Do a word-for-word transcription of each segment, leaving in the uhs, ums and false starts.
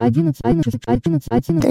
одиннадцать, одиннадцать, одиннадцать, одиннадцать.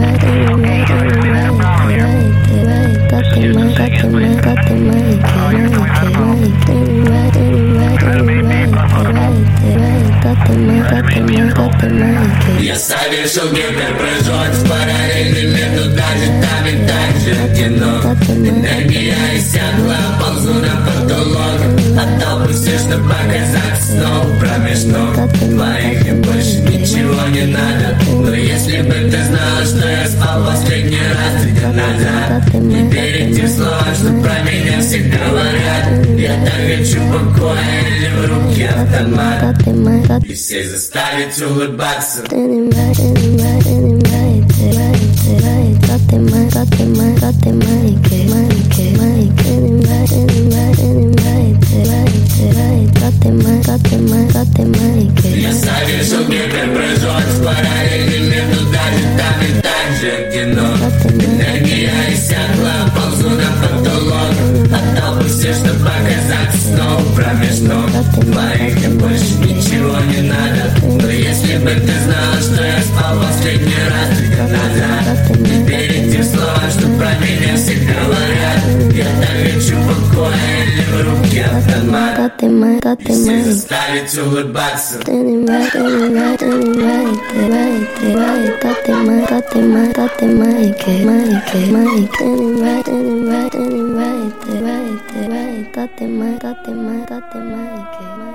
Я совершил гиперпрыжок в параллельный мир, но даже там и так же кино. Энергия иссякла, ползу на потолок, оттолкну все, чтобы показаться снова промеж ног твоих. Мне больше ничего не надо, но если бы ты знала, что я спал последний раз три дня назад. Не верите в слова, что про меня все говорят. Я так хочу покоя или в руки автомат, и всех заставить улыбаться. Я совершил гиперпрыжок в параллельный мир, но даже там и так же кино. Энергия иссякла, ползу на потолок, оттолкну все, чтобы показаться снова промеж ног твоих. Мне больше ничего не надо, но если бы ты знала, что я спал последний раз три дня назад. Не верите в слова, что про меня все говорят. Я так хочу покоя или в руки автомат, и всех заставить улыбаться. Got the mic, got the mic, got the mic.